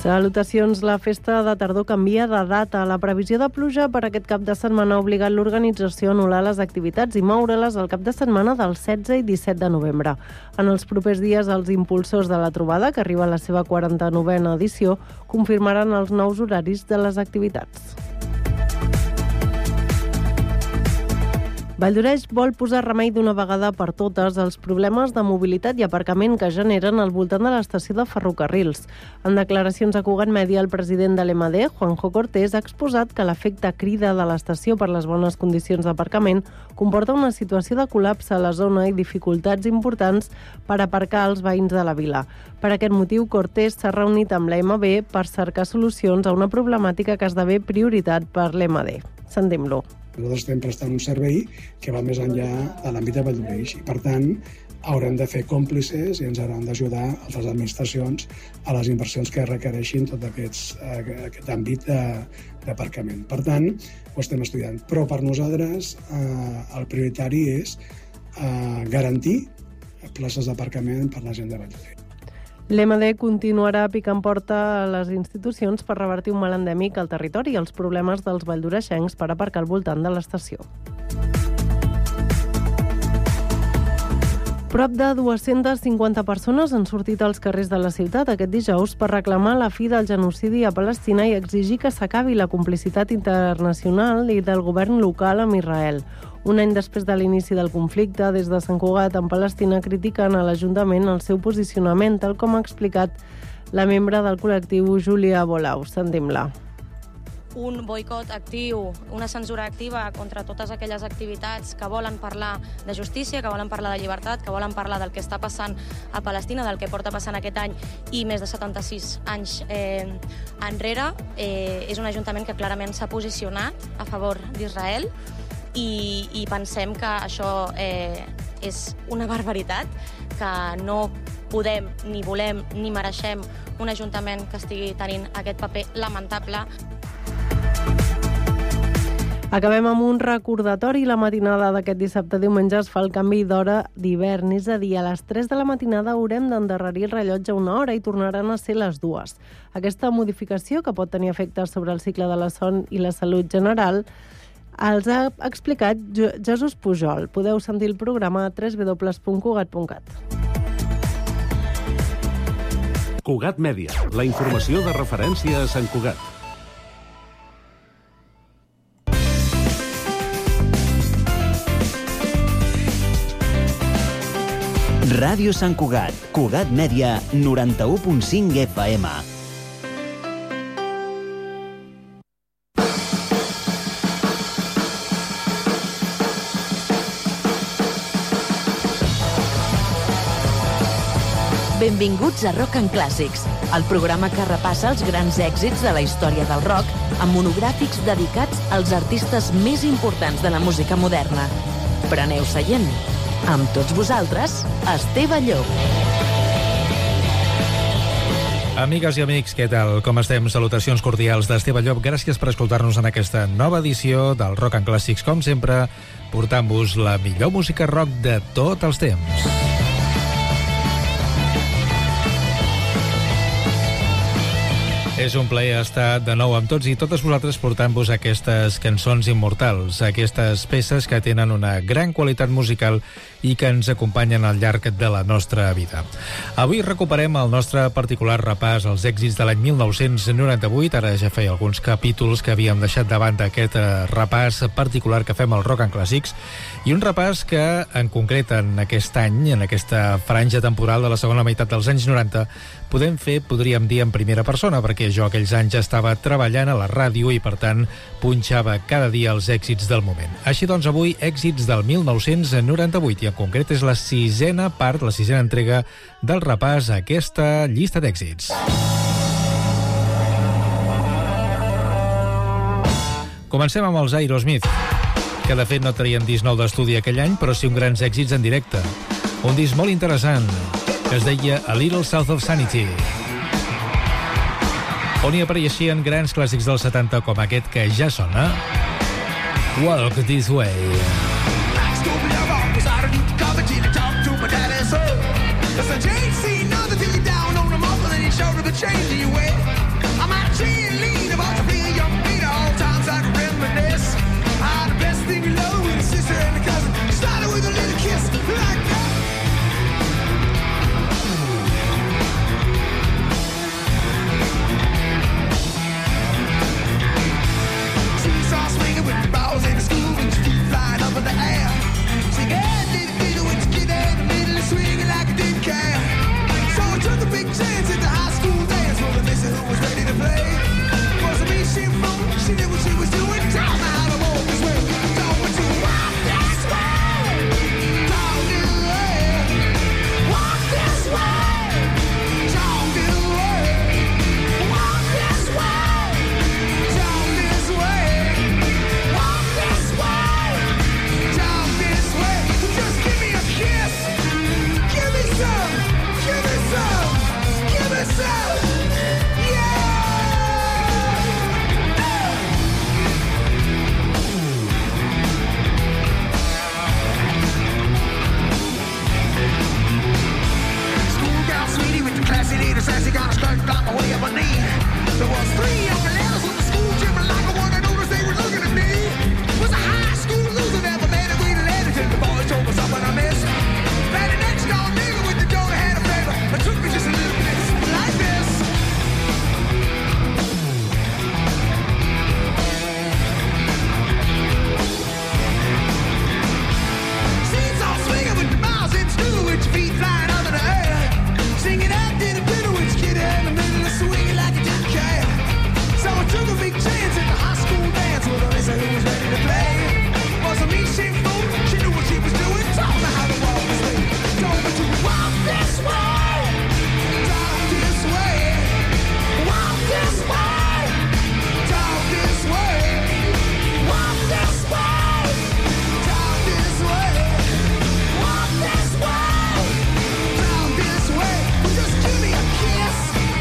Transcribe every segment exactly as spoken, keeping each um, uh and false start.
Salutacions. La festa de tardor canvia de data. La previsió de pluja per aquest cap de setmana ha obligat l'organització a anul·lar les activitats i moure-les al cap de setmana del setze i disset de novembre. En els propers dies, els impulsors de la trobada, que arriba a la seva quaranta-novena edició, confirmaran els nous horaris de les activitats. Valldoreix vol posar remei d'una vegada per totes als problemes de mobilitat i aparcament que generen al voltant de l'estació de ferrocarrils. En declaracions a Cugat Mèdia, el president de l'E M A D, Juanjo Cortés, ha exposat que l'efecte crida de l'estació per les bones condicions d'aparcament comporta una situació de col·lapse a la zona i dificultats importants per aparcar els veïns de la vila. Per aquest motiu, Cortés s'ha reunit amb l'E M A B per cercar solucions a una problemàtica que esdevé prioritat per l'E M A D. Sentim-lo. Nosaltres estem prestant un servei que va més enllà de l'àmbit de Valldoreix i, per tant, haurem de fer còmplices i ens hauran d'ajudar altres administracions a les inversions que requereixin tot aquests, aquest àmbit d'aparcament. Per tant, ho estem estudiant. Però per nosaltres eh, el prioritari és eh, garantir places d'aparcament per la gent de Valldoreix. L'E M A D continuarà picant porta a les institucions per revertir un mal endèmic al territori i els problemes dels valldoreixencs per aparcar al voltant de l'estació. Prop de dues-centes cinquanta persones han sortit als carrers de la ciutat aquest dijous per reclamar la fi del genocidi a Palestina i exigir que s'acabi la complicitat internacional i del govern local amb Israel. Un any després de l'inici del conflicte, des de Sant Cugat, en Palestina, critiquen a l'Ajuntament el seu posicionament, tal com ha explicat la membre del col·lectiu Júlia Bolau. Sentim-la. Un boicot actiu, una censura activa contra totes aquelles activitats que volen parlar de justícia, que volen parlar de llibertat, que volen parlar del que està passant a Palestina, del que porta passant aquest any i més de setanta-sis anys eh, enrere. Eh, és un ajuntament que clarament s'ha posicionat a favor d'Israel i, i pensem que això eh, és una barbaritat, que no podem, ni volem, ni mereixem un ajuntament que estigui tenint aquest paper lamentable. Acabem amb un recordatori. La matinada d'aquest dissabte diumenge es fa el canvi d'hora d'hivern, és a dir, a les tres de la matinada haurem d'endarrerir el rellotge una hora i tornaran a ser les dues. Aquesta modificació, que pot tenir efectes sobre el cicle de la son i la salut general, els ha explicat Jesús Pujol. Podeu sentir el programa a w w w punt cugat punt cat. Cugat Mèdia, la informació de referència a Sant Cugat. Ràdio Sant Cugat, Cugat Mèdia, noranta-u punt cinc F M. Benvinguts a Rock and Clàssics, el programa que repassa els grans èxits de la història del rock amb monogràfics dedicats als artistes més importants de la música moderna. Preneu seient. Amb tots vosaltres, Esteve Llop. Amigues i amics, què tal? Com estem? Salutacions cordials d'Esteve Llop. Gràcies per escoltar-nos en aquesta nova edició del Rock and Clàssics, com sempre, portant-vos la millor música rock de tots els temps. És un plaer estar de nou amb tots i totes vosaltres portant-vos aquestes cançons immortals, aquestes peces que tenen una gran qualitat musical i que ens acompanyen al llarg de la nostra vida. Avui recuperem el nostre particular repàs als èxits de l'any mil nou-cents noranta-vuit. Ara ja feia alguns capítols que havíem deixat davant d'aquest repàs particular que fem al Rock and Clàssics, i un repàs que, en concret, en aquest any, en aquesta franja temporal de la segona meitat dels anys noranta, podem fer, podríem dir, en primera persona, perquè jo aquells anys ja estava treballant a la ràdio i, per tant, punxava cada dia els èxits del moment. Així doncs, avui, èxits del mil nou-cents noranta-vuit, i en concret és la sisena part, la sisena entrega del repàs a aquesta llista d'èxits. Comencem amb els Aerosmith, que de fet no traien disc nou d'estudi aquell any, però sí un grans èxits en directe. Un disc molt interessant, que es deia A Little South of Sanity, on hi apareixien grans clàssics dels setanta com aquest que ja sona, Walk This Way. she needed a sassy kind of skirt got my way up her knee. There was three young lads on the school gym, and like I wanna notice they were looking at me. Was a high school loser, never made a great lady till the boys told me something I missed. That the next door nigga with the donut had a favor, but took me just a little bit like this. Seats all swinging with the miles in stew, with your feet flying up in the air. Singing out to the bitter witch kid in the middle of swinging like a didn't care. So I took a big chance at the high school dance with a racer who was ready to play. Wasn't me, she fool, she knew what she was doing. Told me how to walk this way, told me to walk this way, talk this way, walk this way, talk this way, walk this way, talk this way, walk this way, talk this way. Just give me a kiss.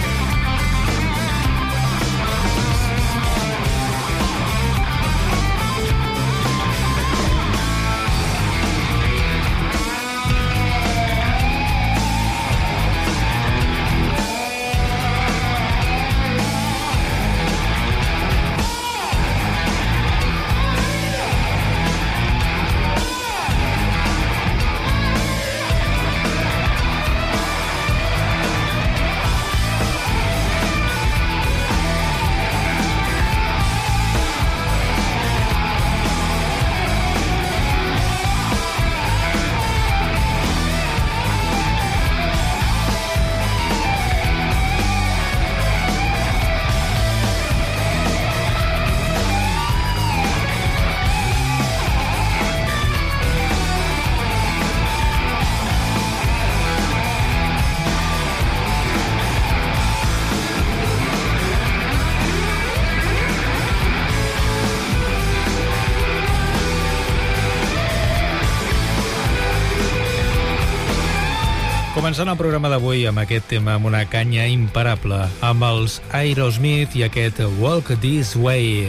Començant el programa d'avui amb aquest tema, amb una canya imparable, amb els Aerosmith i aquest Walk This Way.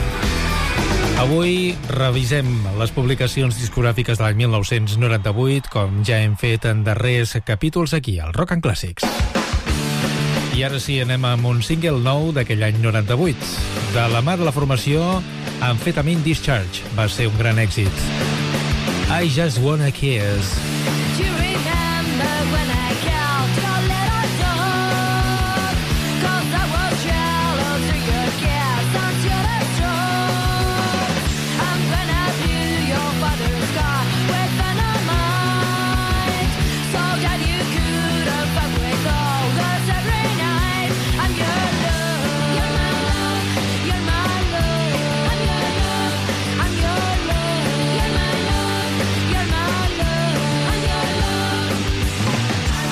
Avui revisem les publicacions discogràfiques de l'any mil nou-cents noranta-vuit, com ja hem fet en darrers capítols aquí, al Rock and Classics. I ara sí, anem amb un single nou d'aquell any noranta-vuit. De la mà de la formació Amphetamine Discharge. Va ser un gran èxit. I Just Wanna Kiss. When I killed your little dog, 'cause I was jealous of your kiss until the shore. I'm gonna view your father's car with dynamite, so that you couldn't fuck with all this every night. I'm your love, you're my love, you're my love, I'm your love, I'm your love, you're my love, you're my love, I'm your love.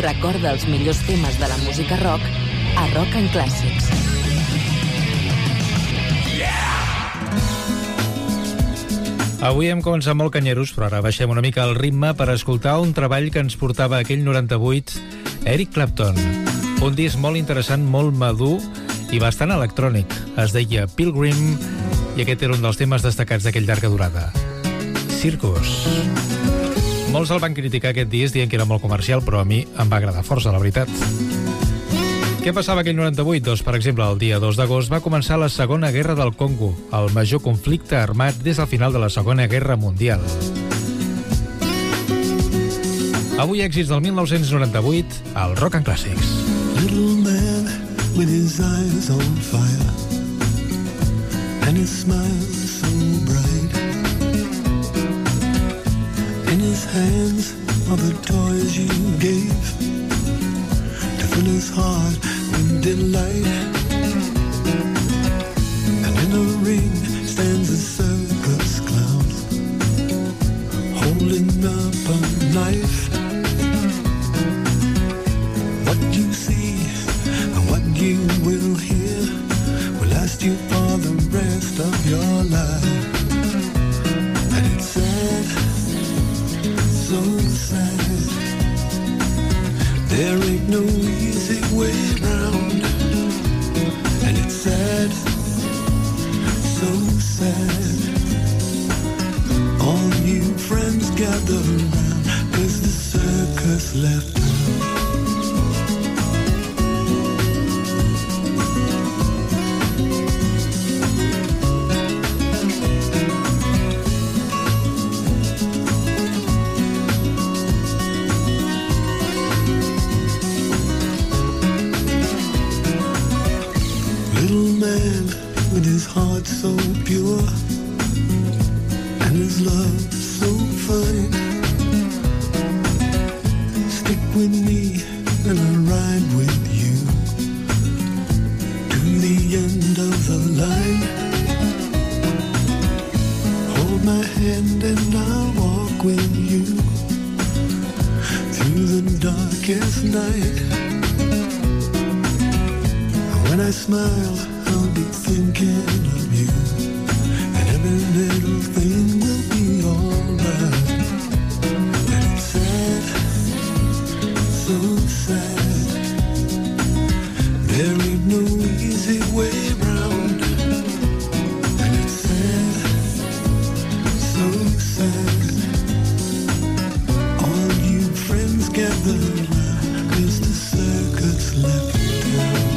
recorda els millors temes de la música rock a Rock and Classics. Avui hem començat molt canyeros, però ara baixem una mica el ritme per escoltar un treball que ens portava aquell noranta-vuit Eric Clapton. Un disc molt interessant, molt madur i bastant electrònic. Es deia Pilgrim i aquest era un dels temes destacats d'aquell llarga durada. Circus. Molts el van criticar aquest disc dient que era molt comercial, però a mi em va agradar força, la veritat. Què passava aquell noranta-vuit? Doncs, per exemple, el dia dos d'agost va començar la Segona Guerra del Congo, el major conflicte armat des del final de la Segona Guerra Mundial. Avui èxits del mil nou-cents noranta-vuit al Rock and Classics. Little man with his eyes on fire and his smile so bright. In his hands are the toys you gave to fill his heart with delight. And in a ring stands a circus clown holding up a knife. What you see and what you will hear will last you for the rest of your life. And it's sad, so sad. There ain't no easy way round. And it's sad, so sad. All you friends gather around, 'cause the circus left town. With his heart so pure and his love so fine, stick with me and I'll ride with you to the end of the line. Hold my hand and I'll walk with you through the darkest night. When I smile, I'll be thinking of you, and every little thing will be alright. And it's sad, so sad. There ain't no easy way round. And it's sad, so sad. All you friends gather around, 'cause the circus left town.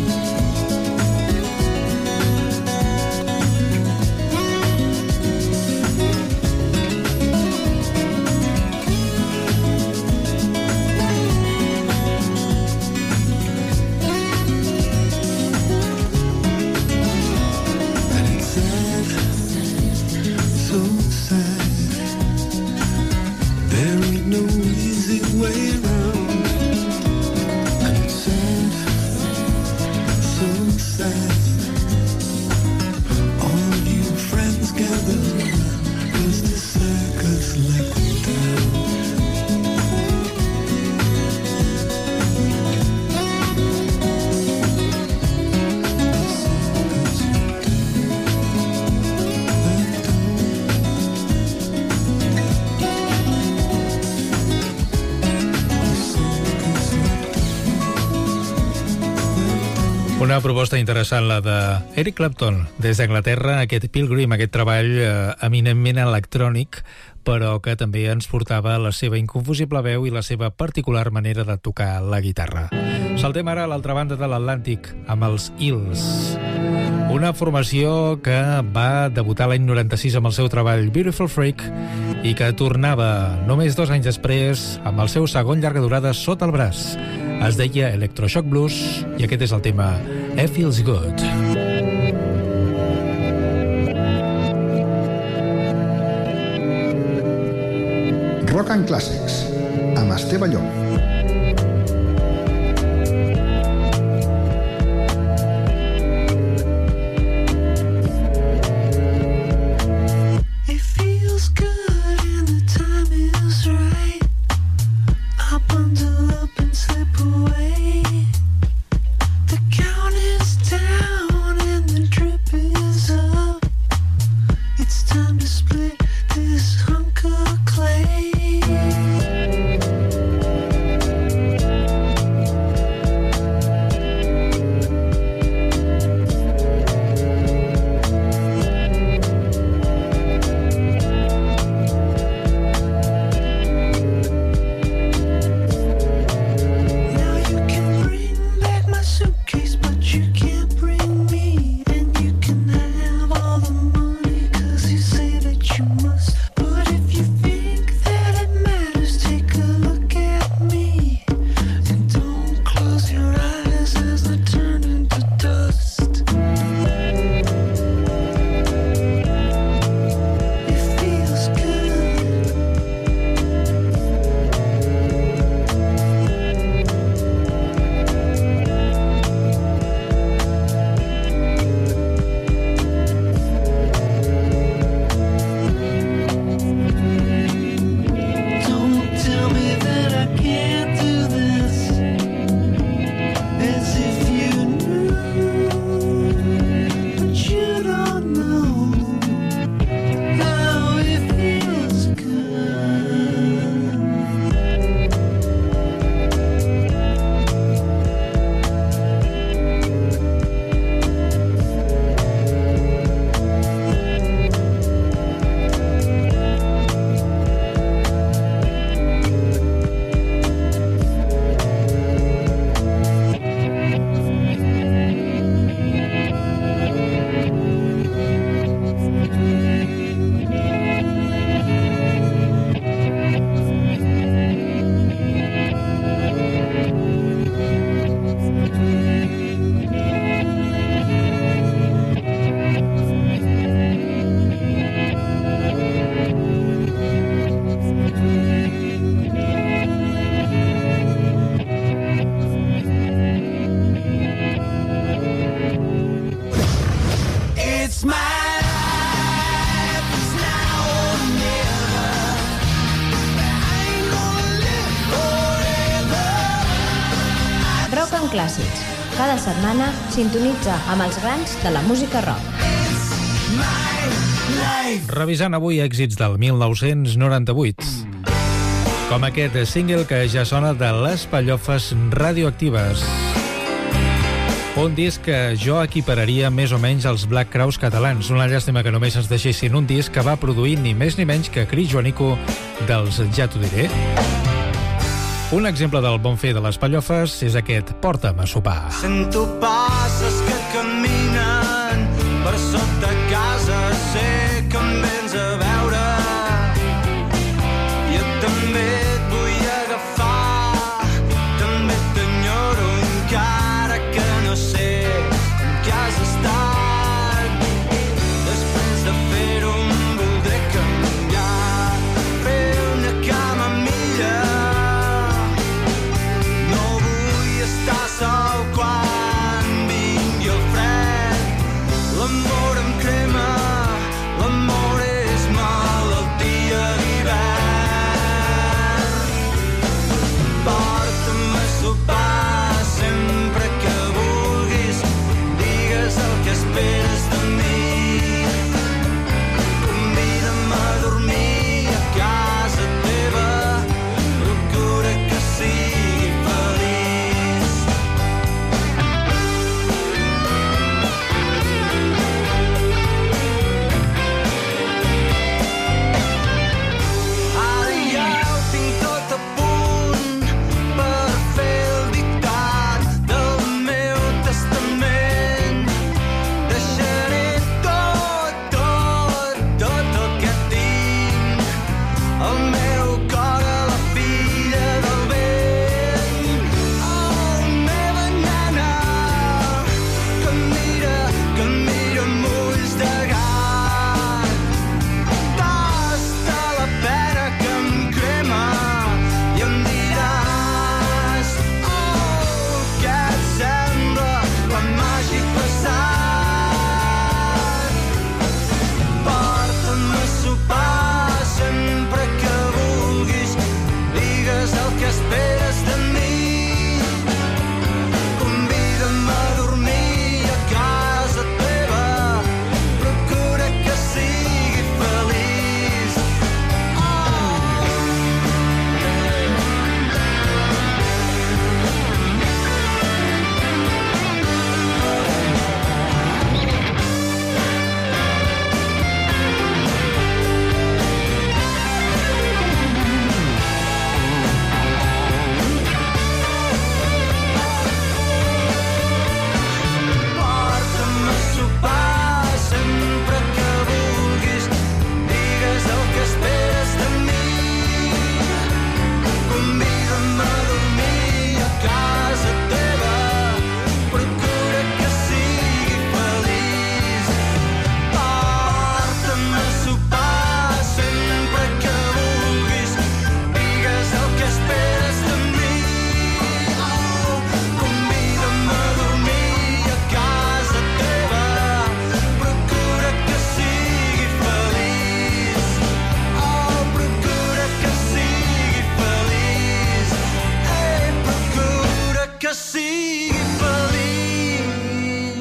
Una proposta interessant, la de Eric Clapton, des d'Anglaterra, aquest Pilgrim, aquest treball eh, eminentment electrònic, però que també ens portava la seva inconfusible veu i la seva particular manera de tocar la guitarra. Saltem ara a l'altra banda de l'Atlàntic, amb els Hills. Una formació que va debutar l'any noranta-sis amb el seu treball Beautiful Freak i que tornava només dos anys després amb el seu segon llarga durada sota el braç. Es deia Electroshock Blues i aquest és el tema It Feels Good. Rock and Classics amb Esteve Llop. Slip en Clàssics. Cada setmana sintonitza amb els grans de la música rock. Revisant avui èxits del mil nou-cents noranta-vuit. Com aquest single que ja sona de Les Pallofes Radioactives. Un disc que jo equipararia més o menys als Black Crowes catalans. Una llàstima que només ens deixessin un disc que va produir ni més ni menys que Cris Joanico dels Ja t'ho diré. Un exemple del bon fer de les Pallofes és aquest Porta'm a sopar. Sento passes que caminen per sota casa, sé que em vens a veure. Jo també et vull agafar, també t'enyoro encara que no sé en què has estat. Després de fer-ho em voldré canviar, fer una cama millor. No vull estar sol quan vingui el fred. L'amor em crema, l'amor és malaltia d'hivern. Porta'm a sopar sempre que vulguis, digues el que esperes de mi. Convida'm a dormir a casa teva, procura que sigui feliç. Ara ja ho tinc tot a punt per fer el dictat del meu testament. Deixaré tot, tot, tot el que tinc, el meu cor a la filla del vent. Oh, meva nena, que em mira, que em mira amb ulls de gat. Tasta la pena que em crema i em diràs, oh, què et sembla quan m'hagi passat. Porta'm a sopar sempre que vulguis, digues el que esperes de mi. Convida'm a dormir a casa teva, procura que sigui feliç. Porta'm a sopar sempre que vulguis, digues el que esperes de mi. Convida'm a dormir a casa teva, procura que sigui feliç. Porta'm a sopar sempre que vulguis, digues el que esperes de mi. Oh, convida'm a dormir a casa teva, procura que sigui feliç. Oh, procura que sigui feliç. Ei, procura que sigui feliç.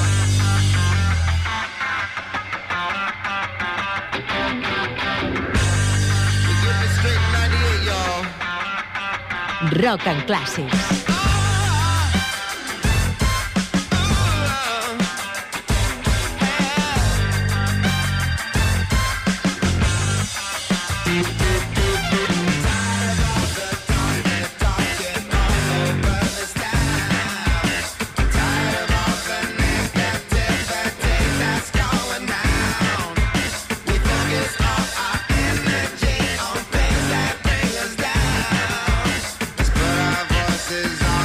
Rock and Clàssics. Voices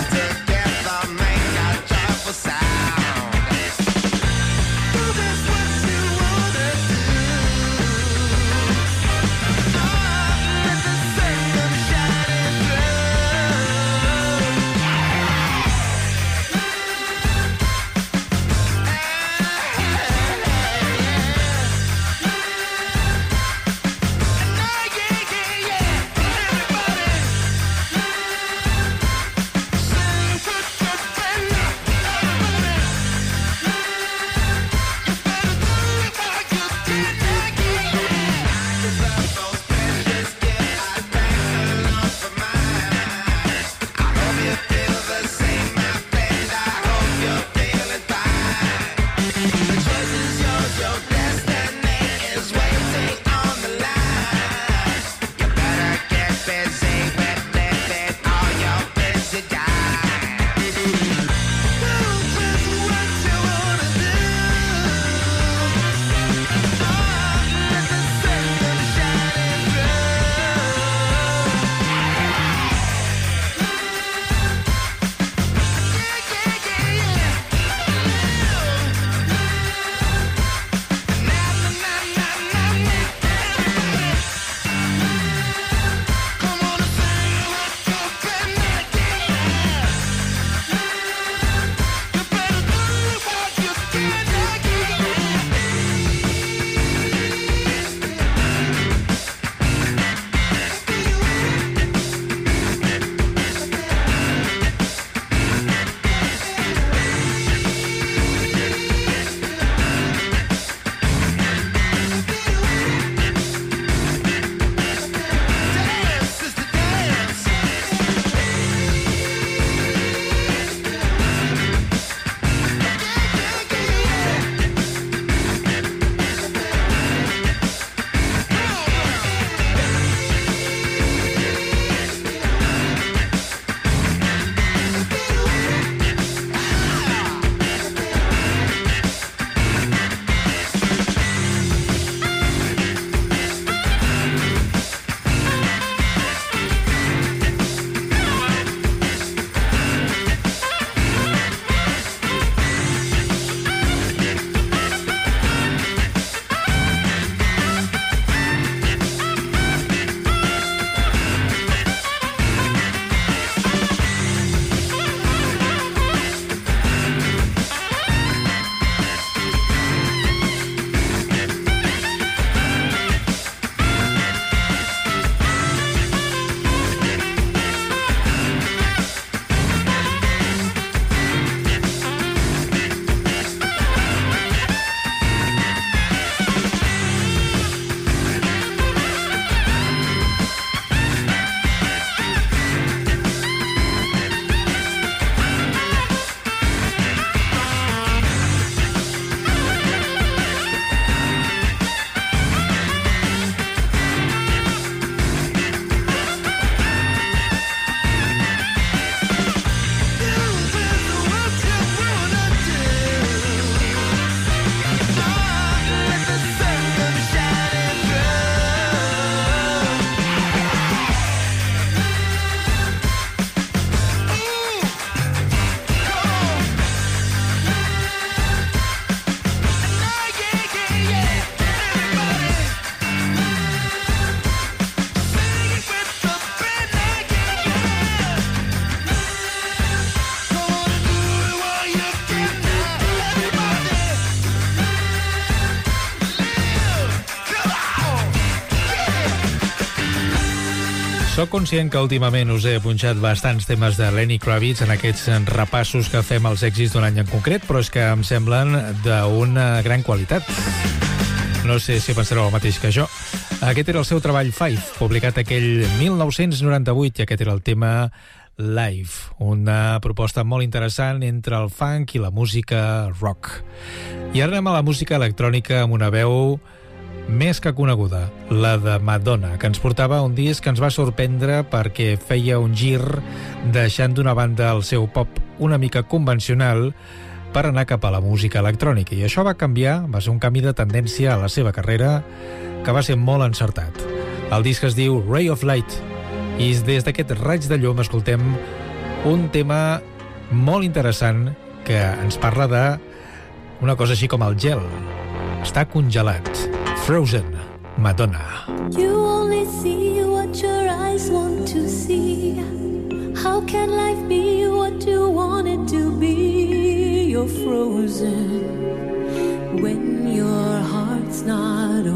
Soc conscient que últimament us he punxat bastants temes de Lenny Kravitz en aquests repassos que fem als èxits d'un any en concret, però és que em semblen d'una gran qualitat. No sé si pensareu el mateix que jo. Aquest era el seu treball Five, publicat aquell mil nou-cents noranta-vuit, i aquest era el tema Live, una proposta molt interessant entre el funk i la música rock. I ara anem a la música electrònica amb una veu més que coneguda, la de Madonna, que ens portava un disc que ens va sorprendre perquè feia un gir deixant d'una banda el seu pop una mica convencional per anar cap a la música electrònica. I això va canviar, va ser un canvi de tendència a la seva carrera que va ser molt encertat. El disc es diu Ray of Light i des d'aquest raig de llum escoltem un tema molt interessant que ens parla de una cosa així com el gel. Està congelat. Frozen, Madonna. You only see what your eyes want to see. How can life be what you want it to be? You're frozen when your heart's not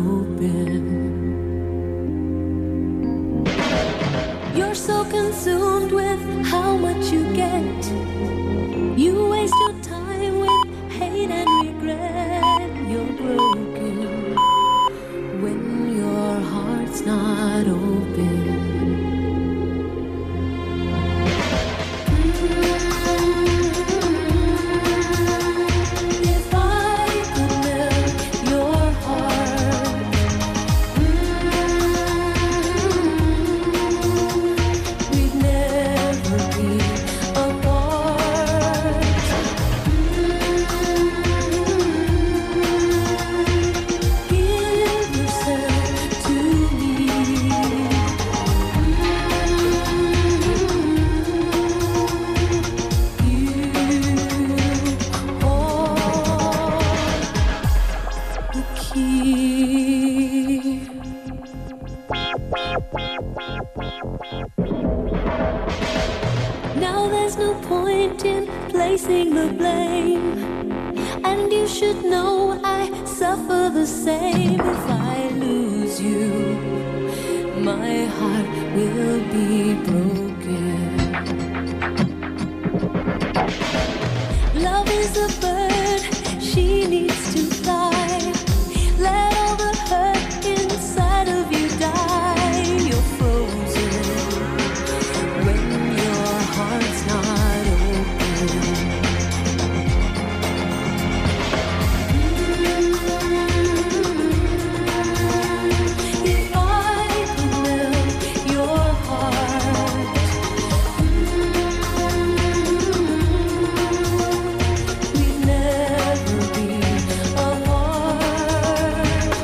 open. You're so consumed with how much you get. You waste your time with hate and regret. You're broken when your heart's not open. If I could melt your heart, we'd never be apart. Give yourself to me. You hold the key. Now there's no point in placing the blame, and you should know I suffer the same. If I lose you, my heart will be broken. Love is a bird, she needs to fly. Let all the hurt inside of you die. You're frozen when your heart's not open. If I could melt your heart, we'd never be apart.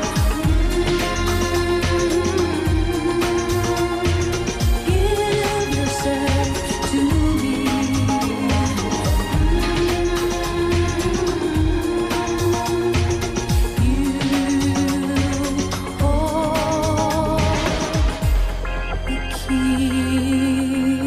Give yourself to me. You hold the key.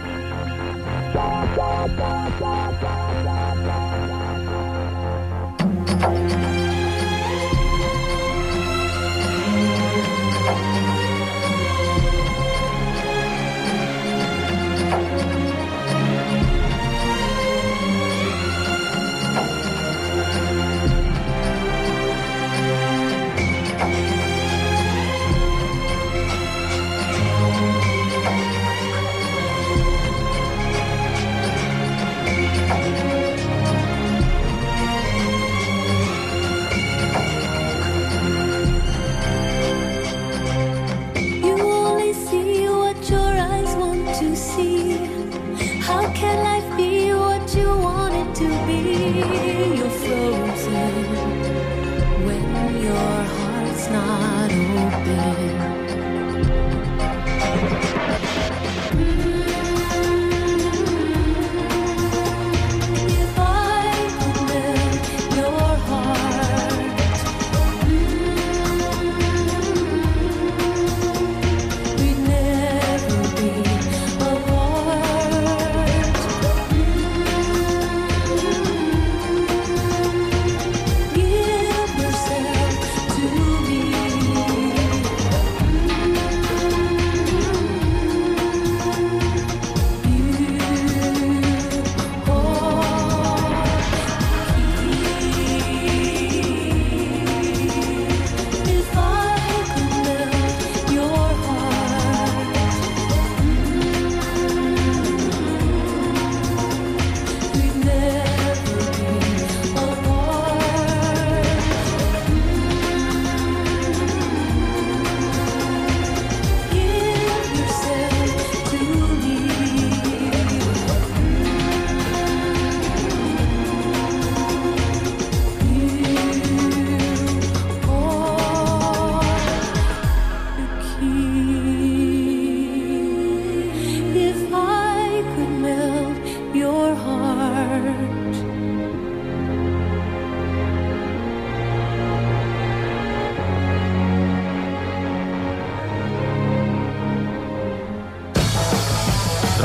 You only see what your eyes want to see. How can life be what you want it to be? You're frozen when your heart's not open.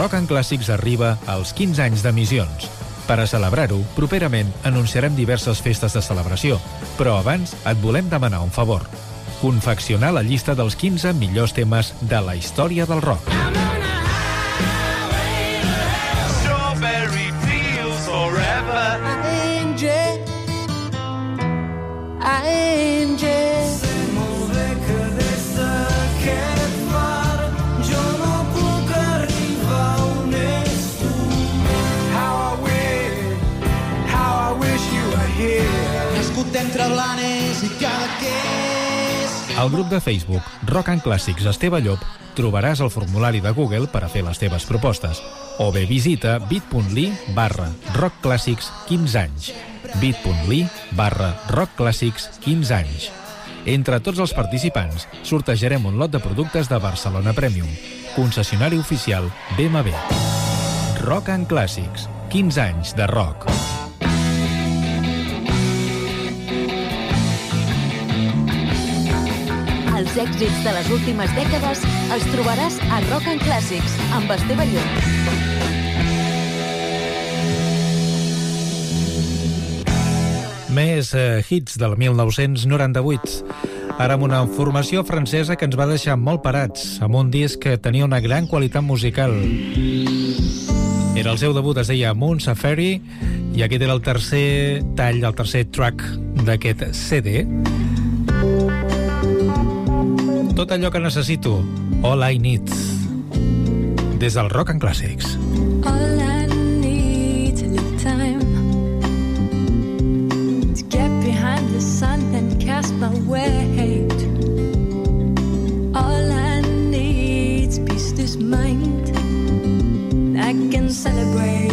Rock and Clàssics arriba als quinze anys d'emissions. Per a celebrar-ho, properament anunciarem diverses festes de celebració, però abans et volem demanar un favor. Confeccionar la llista dels quinze millors temes de la història del rock. Strawberry fields forever. Angel, Angel. Se molt bé que des d'aquest mar jo no puc arribar on ets tu. How I wish, how I wish you were here. Nascut d'entre blanes i cadaqués. Al grup de Facebook Rock and Clàssics Esteve Llop trobaràs el formulari de Google per a fer les teves propostes. O bé visita bit.ly barra rockclàssics quinze anys. bit.ly barra rockclàssics quinze anys. Entre tots els participants sortejarem un lot de productes de Barcelona Premium, concessionari oficial B M W. Rock and Clàssics, quinze anys de rock. Els èxits de les últimes dècades els trobaràs a Rock and Clàssics amb Esteve Llop. Més eh, hits del mil nou-cents noranta-vuit. Ara amb una formació francesa que ens va deixar molt parats, amb un disc que tenia una gran qualitat musical. Era el seu debut, es deia Moon Safari, i aquest era el tercer tall, el tercer track d'aquest C D. Tot allò que necessito, All I Need, des del Rock and Clàssics. All I need a little time to get behind the sun and cast my weight. All I need is peace this mind I can celebrate.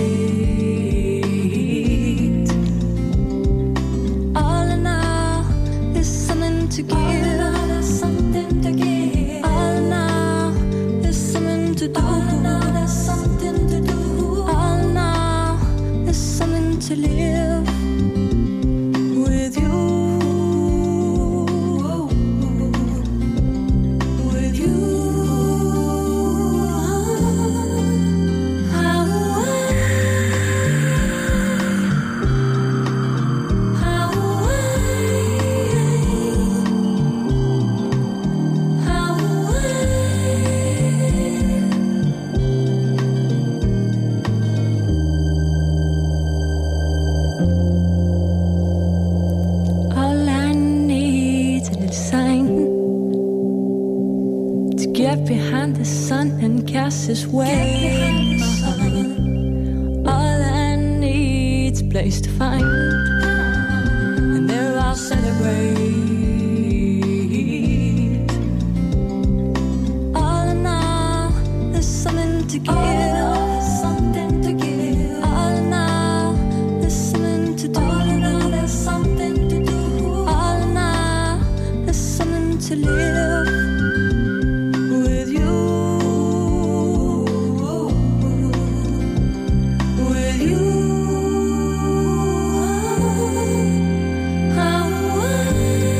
All I know is something to give. To do. All I know there's something to do. All I know there's something to live with you. With you. How I, how I, how behind the sun and cast his way. All I need's a place to find, and there I'll celebrate. All I know, there's something to give. There's something to give. All I know, there's something to do. All I know, there's something to do. All I know, there's something to live. How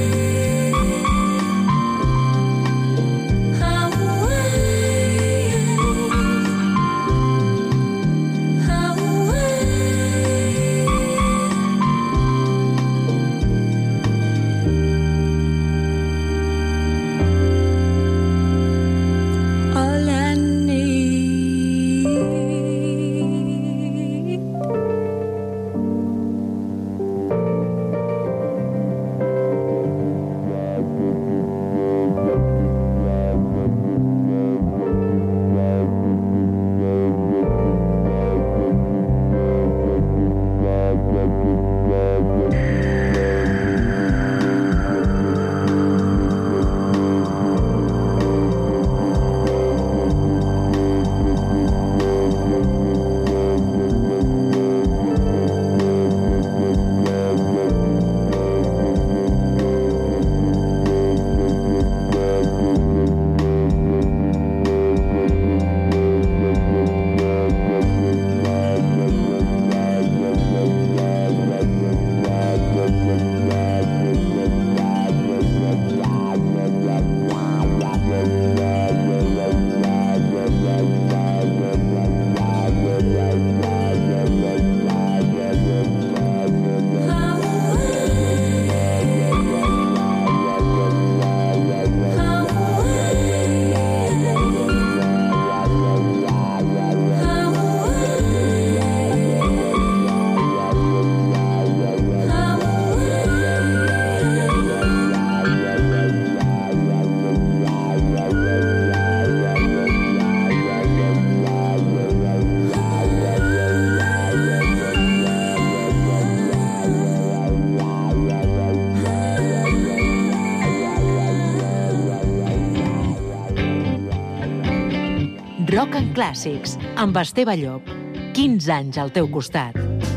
Rock and Classics, amb Esteve Llop. quinze anys al teu costat.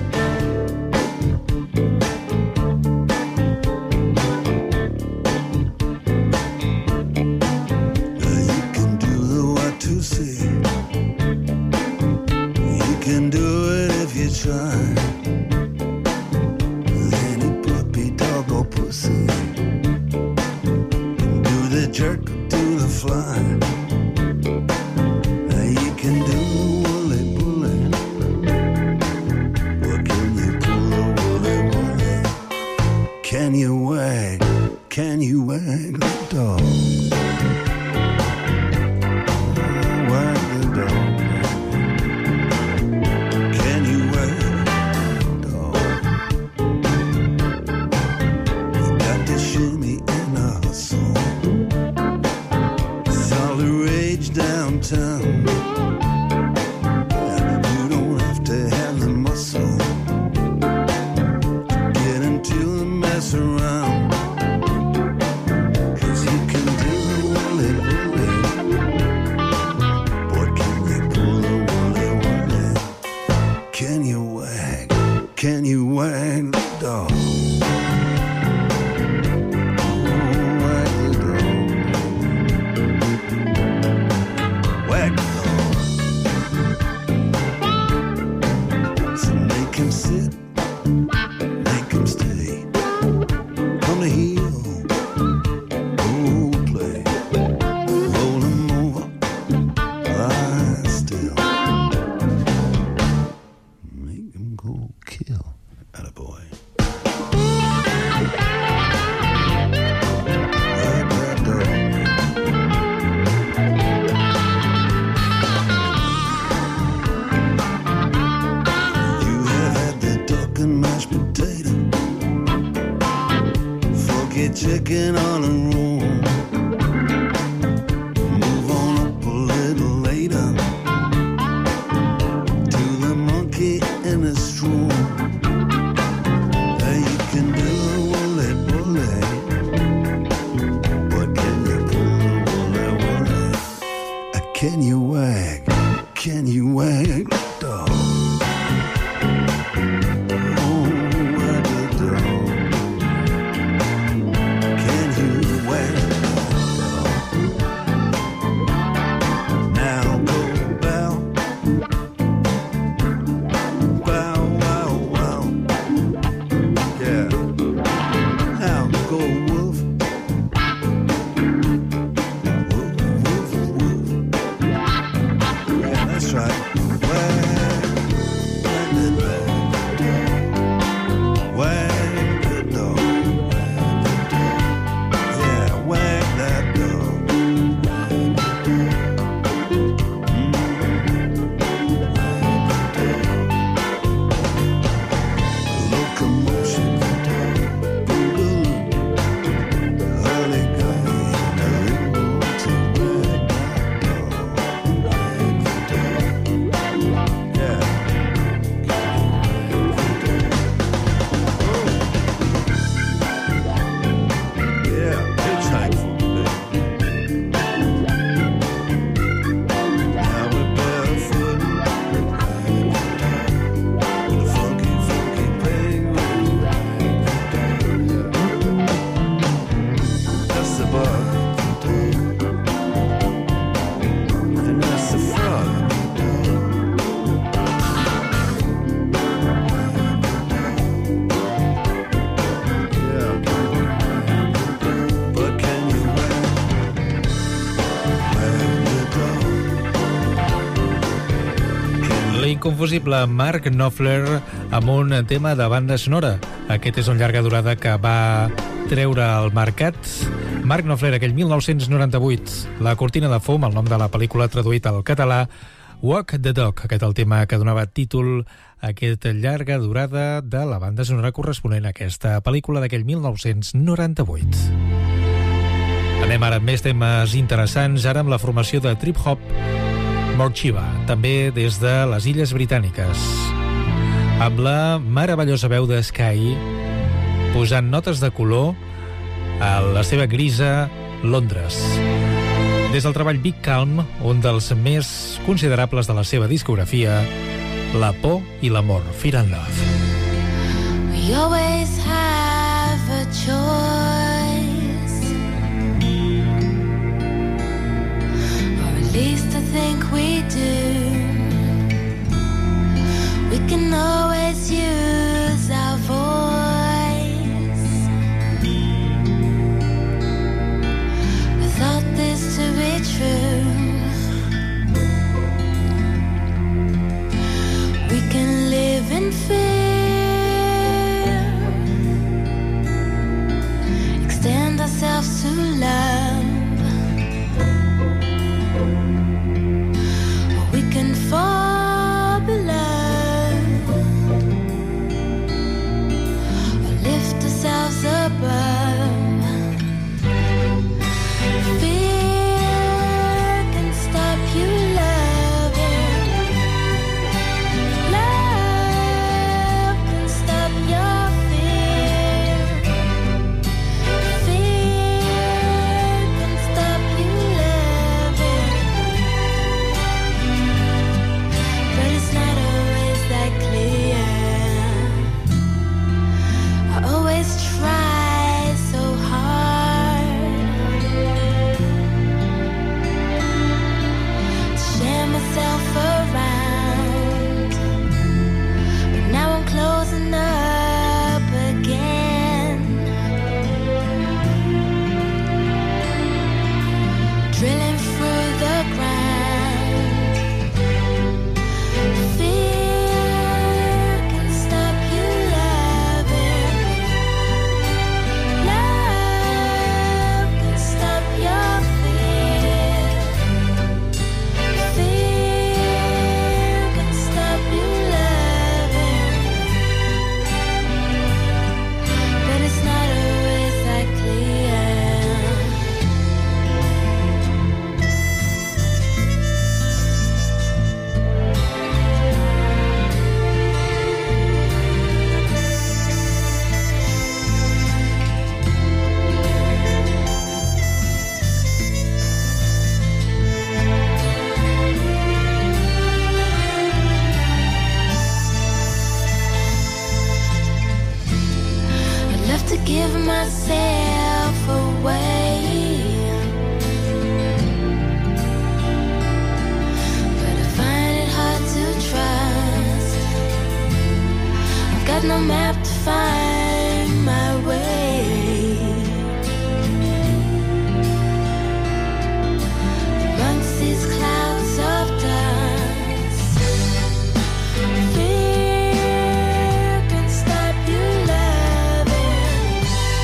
Chicken on a roll. Move on up a little later to the monkey in a stroll. Hey, you can do a woolly bully, but can you pull a woolly woolly? Uh, Can you wag? Can you wag the dog? Inconfusible Mark Knopfler amb un tema de banda sonora. Aquest és un llarga durada que va treure al mercat Mark Knopfler aquell mil nou-cents noranta-vuit. La cortina de fum, el nom de la pel·lícula traduït al català, Walk the Dog, aquest el tema que donava títol a aquesta llarga durada de la banda sonora corresponent a aquesta pel·lícula d'aquell mil nou-cents noranta-vuit. Anem ara amb més temes interessants, ara amb la formació de trip-hop Morchiva, també des de les Illes Britàniques, amb la meravellosa veu de Sky posant notes de color a la seva grisa Londres. Des del treball Big Calm, un dels més considerables de la seva discografia, La por i l'amor, Fear and Love. We always have a choice, or at least I think we do. We can always use our voice. I thought this to be true. We can live in fear, extend ourselves to love, or we can fall below, or lift ourselves above. Fear can stop you loving, love can stop your fear. Fear can stop you loving, but it's not always that clear. I always try so hard to share myself around, but now I'm closing up again, drilling through the ground. Fear can stop you loving, love can stop your fear. Fear can stop you loving, but it's not always that clear. I'd love to give myself away, but I find it hard to trust. I've got no map to find my way. Amongst these clouds of dust, fear can stop you loving,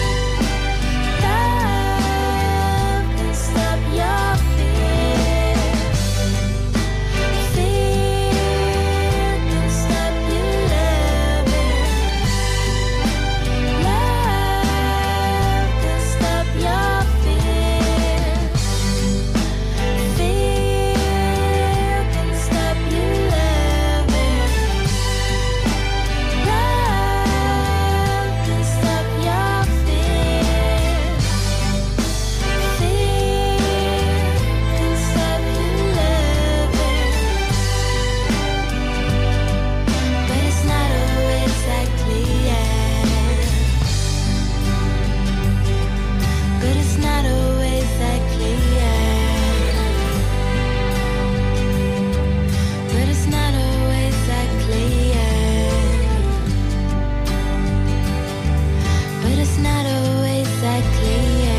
love can stop your fear. Fear can stop you loving, love can stop your fear. Fear can stop you loving, love can stop your fear. Fear can stop you loving, but it's not always that clear. But it's not always that clear. But it's not always that clear. But it's not always that clear.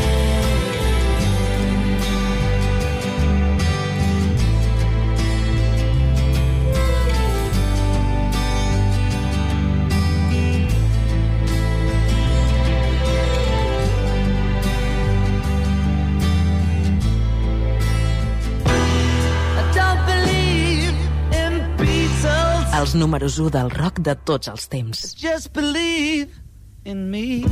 I don't believe in Beatles, Els números u del rock de tots els temps. just believe in me.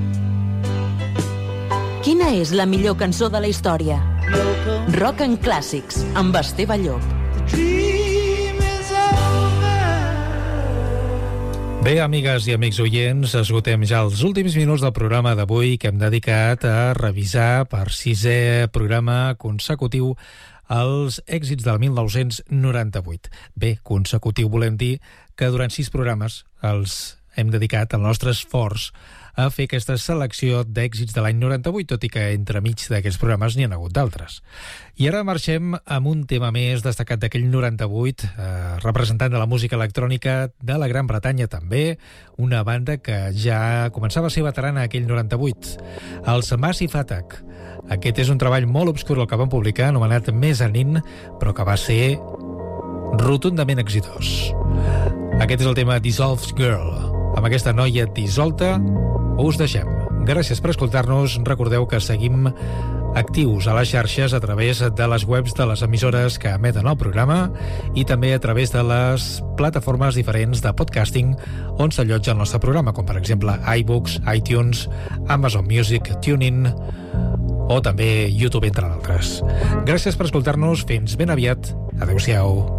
Quina és la millor cançó de la història? Rock en clàssics, amb Esteve Llop. Dream is over. Bé, amigues i amics oients, esgotem ja els últims minuts del programa d'avui que hem dedicat a revisar per sisè programa consecutiu els èxits del mil nou-cents noranta-vuit. Bé, consecutiu volem dir que durant sis programes els hem dedicat el nostre esforç a fer aquesta selecció d'èxits de l'any noranta-vuit, tot i que entremig d'aquests programes n'hi ha hagut d'altres. I ara marxem amb un tema més destacat d'aquell noranta-vuit, eh, representant de la música electrònica de la Gran Bretanya també, una banda que ja començava a ser veterana aquell noranta-vuit, els Massive Attack. Aquest és un treball molt obscur el que van publicar, anomenat Mezzanine, però que va ser rotundament exitós. Aquest és el tema Dissolved Girl. Amb aquesta noia dissolta us deixem. Gràcies per escoltar-nos. Recordeu que seguim actius a les xarxes a través de les webs de les emissores que emeten el programa i també a través de les plataformes diferents de podcasting on s'allotja el nostre programa, com per exemple iBooks, iTunes, Amazon Music, TuneIn o també YouTube, entre d'altres. Gràcies per escoltar-nos. Fins ben aviat. Adéu-siau.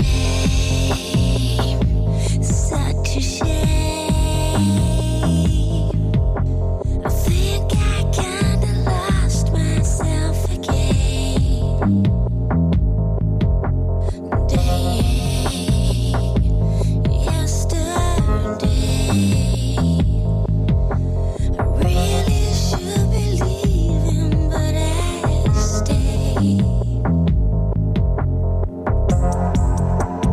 Such a shame. I think I kinda lost myself again. Day, yesterday. I really should be leaving, but I stay.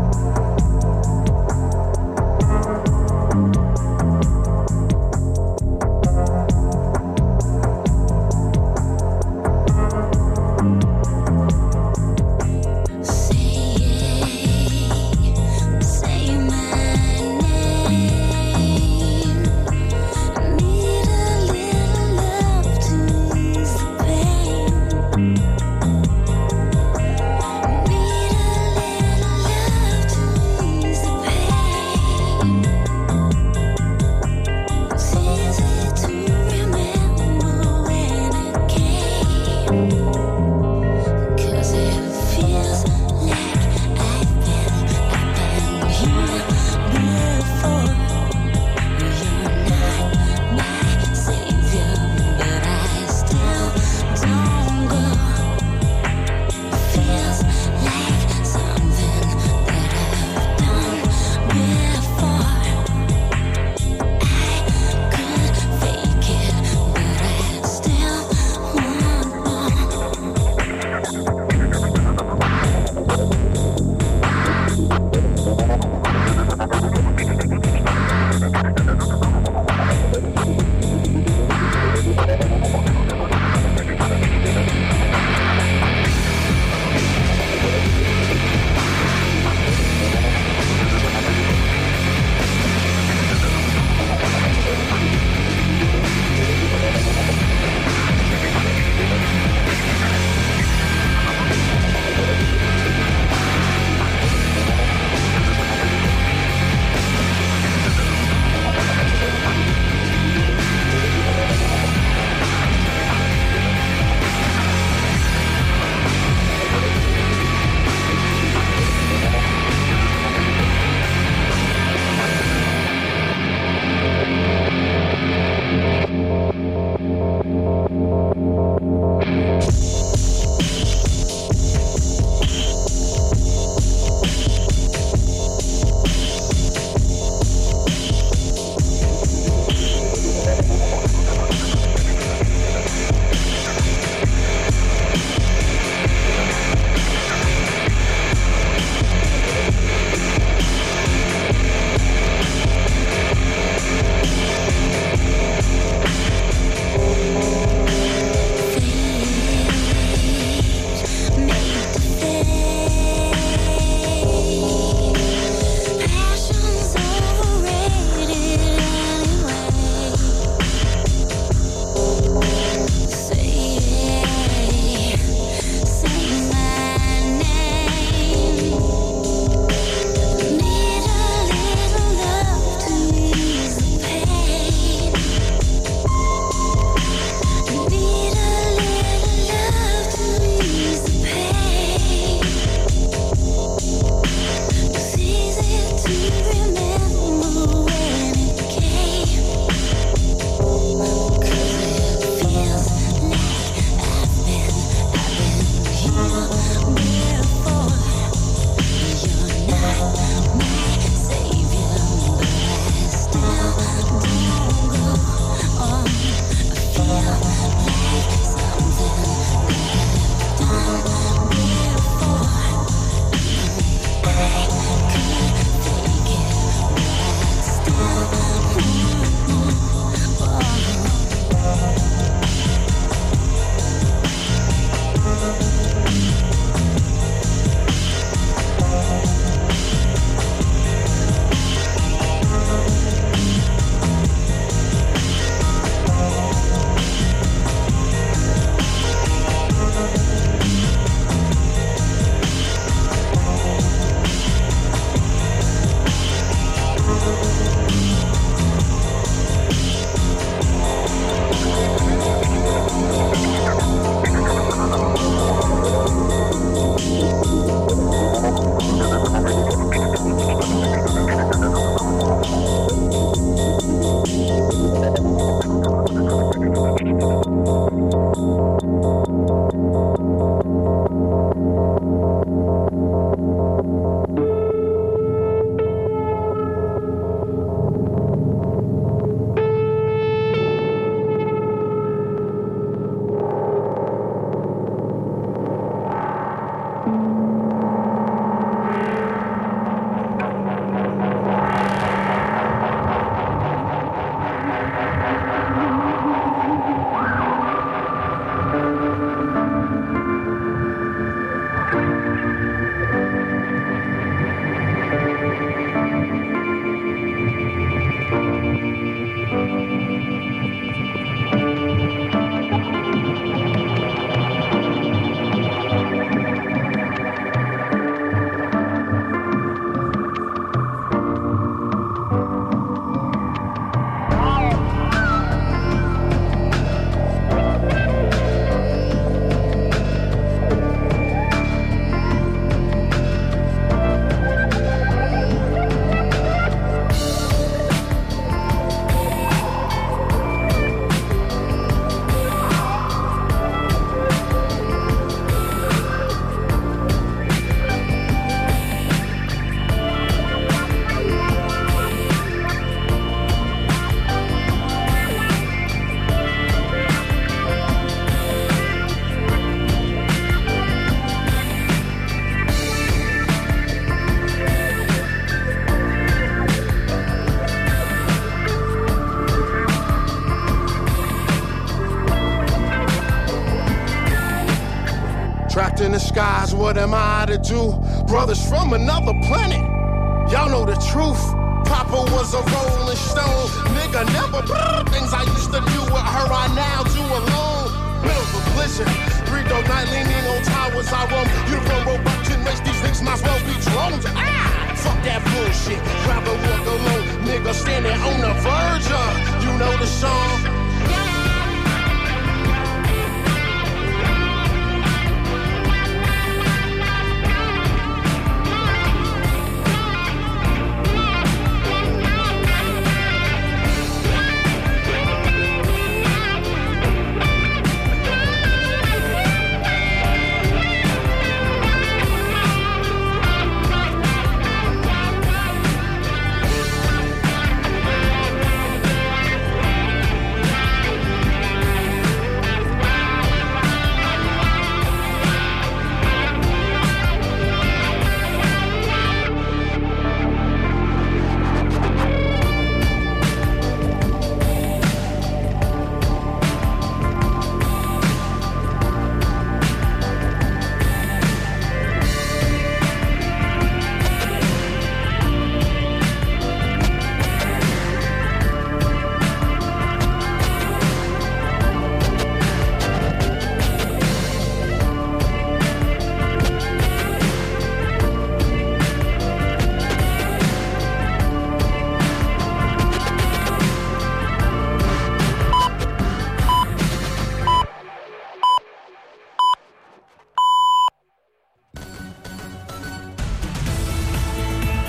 in the skies, what am I to do? Brothers from another planet, y'all know the truth. Papa was a rolling stone, nigga never brrr, things I used to do with her, I now do alone. Middle of a blizzard, three dope night leaning on towers, I roam. Uniform robot can race these niggas, might as well be drones. Ah, fuck that bullshit, rather walk alone.